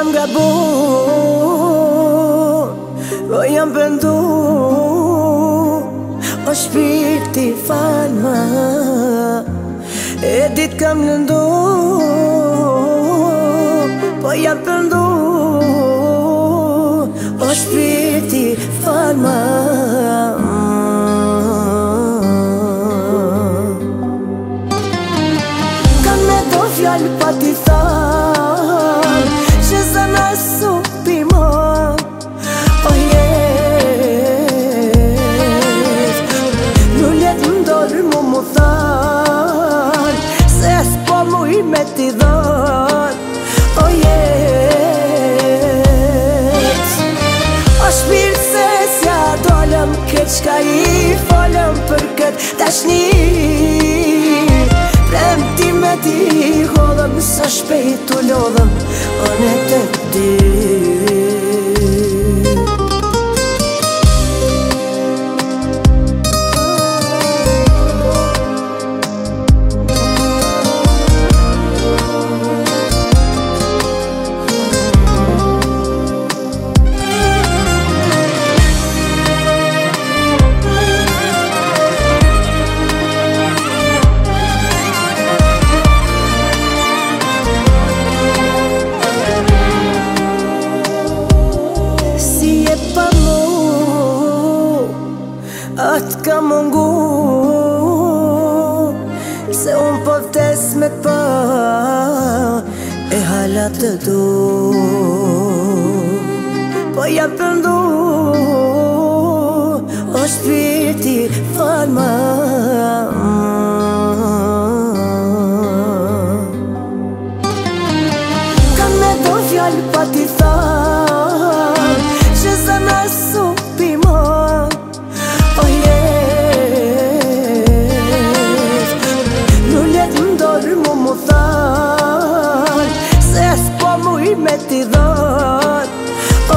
kam gabu, o jam pëndu, o shpirti falma, e dit kam lëndu, po jam pëndu, o shpirti falma. Kan me do fjallë pa ti than, që zëna su pimon, o jes Nullet më dorë mu than, se s'po mu i me ti dhan, o jes O shpirt se s'ja dolëm këtë qka i folëm për këtë tashni. Premti me ti hodhëm, sa shpejt u lodhëm, o ne të dy. Atë ka mungu, se unë po vdes me t'pa, e halat të du, po jam pëndu, o shpirti falma. Kan me do fjallë pa ti than, që zëna su pimon, o jes Nullet më dorë mu than, se s'po mu i me ti dhan, o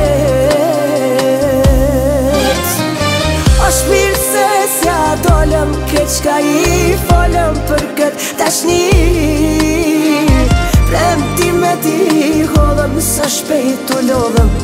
jes O shpirt se s'ja dolëm këtë qka i folëm për këtë tashni. Premti me ti hodhëm, sa shpejt u lodhëm,